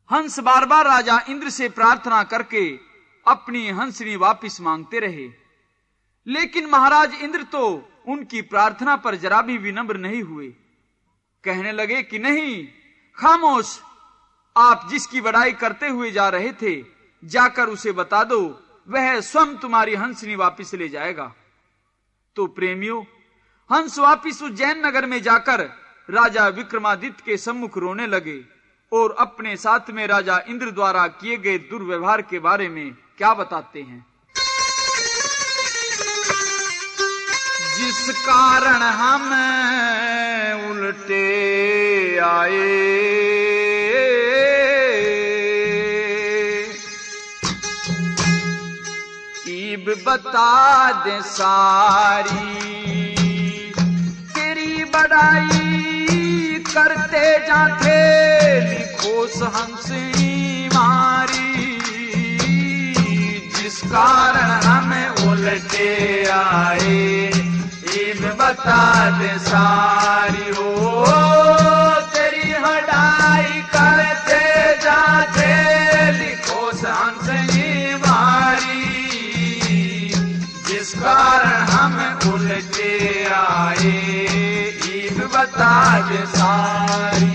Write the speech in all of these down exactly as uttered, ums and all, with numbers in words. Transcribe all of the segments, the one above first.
हंस बार बार राजा इंद्र से प्रार्थना करके अपनी हंसनी वापिस मांगते रहे, लेकिन महाराज इंद्र तो उनकी प्रार्थना पर जरा भी विनम्र नहीं हुए। कहने लगे कि नहीं, खामोश, आप जिसकी बड़ाई करते हुए जा रहे थे, जाकर उसे बता दो, वह स्वयं तुम्हारी हंसनी वापिस ले जाएगा। तो प्रेमियों, हंस वापिस उज्जैन नगर में जाकर राजा विक्रमादित्य के सम्मुख रोने लगे और अपने साथ में राजा इंद्र द्वारा किए गए दुर्व्यवहार के बारे में क्या बताते हैं। जिस कारण हम उल्टे आए, ईब बता दे सारी, तेरी बड़ाई करते जाते लिखोस हंसनी मारी। जिस कारण हम उल्टे आए, ईब बता दे सारी, हो तेरी बड़ाई करते जाते लिखोस हंसनी मारी। जिस कारण हम उल्टे आए, ईब बता दे सारी।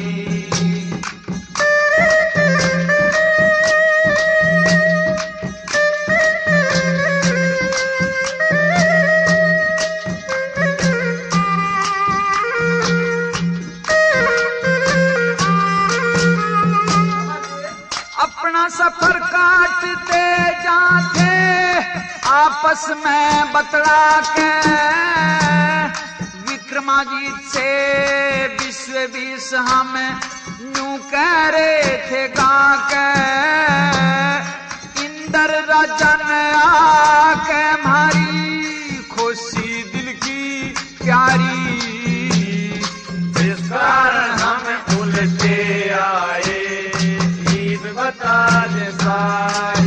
अपना सफर काटते जाते आपस में बतला के, विक्रमादित्य से विश्व विष हम यूं कह रहे थे गा के। इंद्र राजा ने आके हमारी खुशी दिल की प्यारी। जिस कारण हम उल्टे आए, ईब बता दे सारी।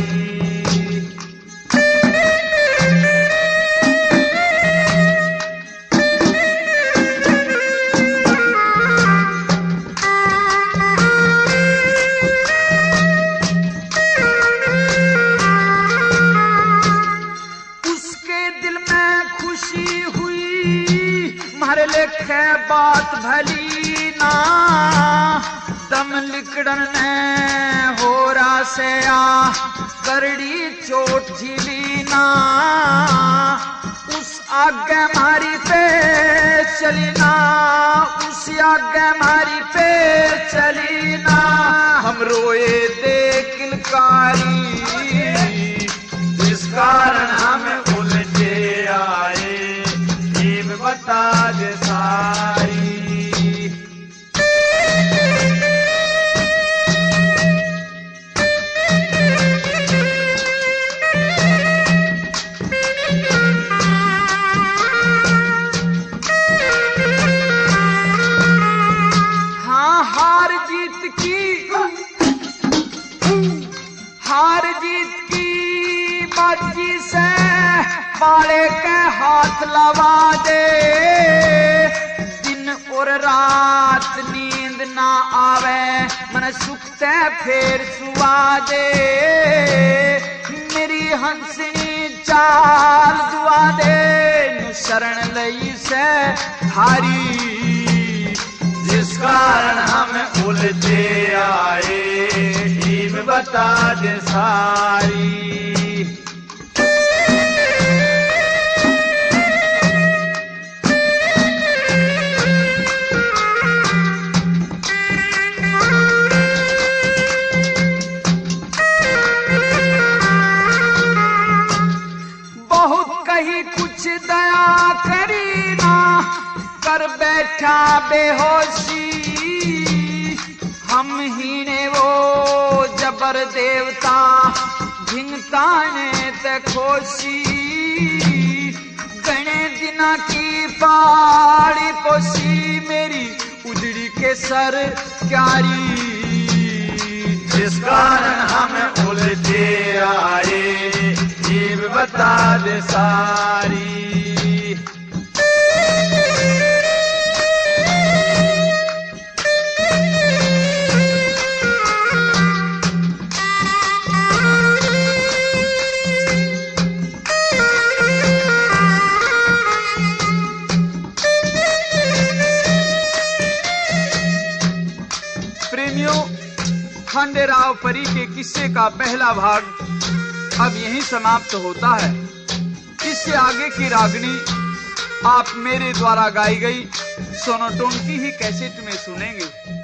लिखे बात भली ना, दम लिकड़न ने हो रा से आ करड़ी चोट झीली ना। उस आगे मारी पे चली ना, उस आगे मारी पे चली ना। हम रोए दे किलकारी, जिस कारण हम उलझे आए, ईब बता दे सारी। हाँ, हार जीत की हार जीत की बाजी से बाले के हाथ लगा दे। दिन और रात नींद ना आवे, मन सुखते फिर सुवा दे। मेरी हंसनी चाल दुआ दे, शरण लई से थारी। जिस कारण हम उलझे आए, ईब बता दे सारी। कहीं कुछ दया करी ना, कर बैठा बेहोशी। हम ही ने वो जबर देवता झिंगता ने ते खोशी। गणे दिना की पाड़ी पोसी, मेरी उजड़ी के सर क्यारी। जिस कारण हम उलझे आए, ईब बता दे सारी। खंडेराव परी के किस्से का पहला भाग अब यहीं समाप्त होता है। इससे आगे की रागनी आप मेरे द्वारा गाई गई सोनोटोन की ही कैसेट में सुनेंगे।